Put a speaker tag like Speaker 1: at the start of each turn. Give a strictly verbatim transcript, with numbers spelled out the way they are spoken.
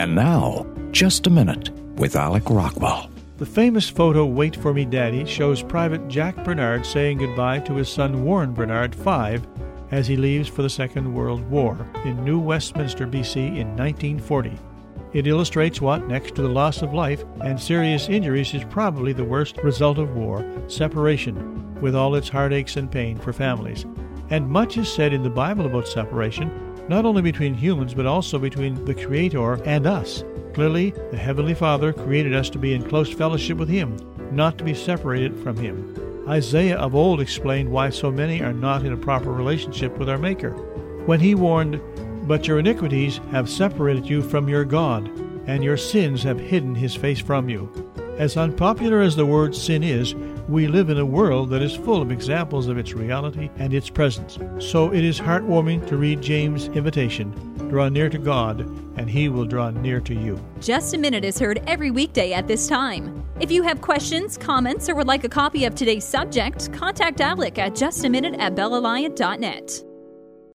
Speaker 1: And now, Just a Minute with Alec Rockwell.
Speaker 2: The famous photo, Wait For Me Daddy, shows Private Jack Bernard saying goodbye to his son Warren Bernard, five, as he leaves for the Second World War in New Westminster, B C in nineteen forty. It illustrates what, next to the loss of life and serious injuries, is probably the worst result of war, separation, with all its heartaches and pain for families. And much is said in the Bible about separation, not only between humans, but also between the Creator and us. Clearly, the Heavenly Father created us to be in close fellowship with Him, not to be separated from Him. Isaiah of old explained why so many are not in a proper relationship with our Maker, when he warned, "But your iniquities have separated you from your God, and your sins have hidden His face from you." As unpopular as the word sin is, we live in a world that is full of examples of its reality and its presence. So it is heartwarming to read James' invitation, "Draw near to God, and He will draw near to you."
Speaker 3: Just a Minute is heard every weekday at this time. If you have questions, comments, or would like a copy of today's subject, contact Alec at justaminute at belle alliant dot net.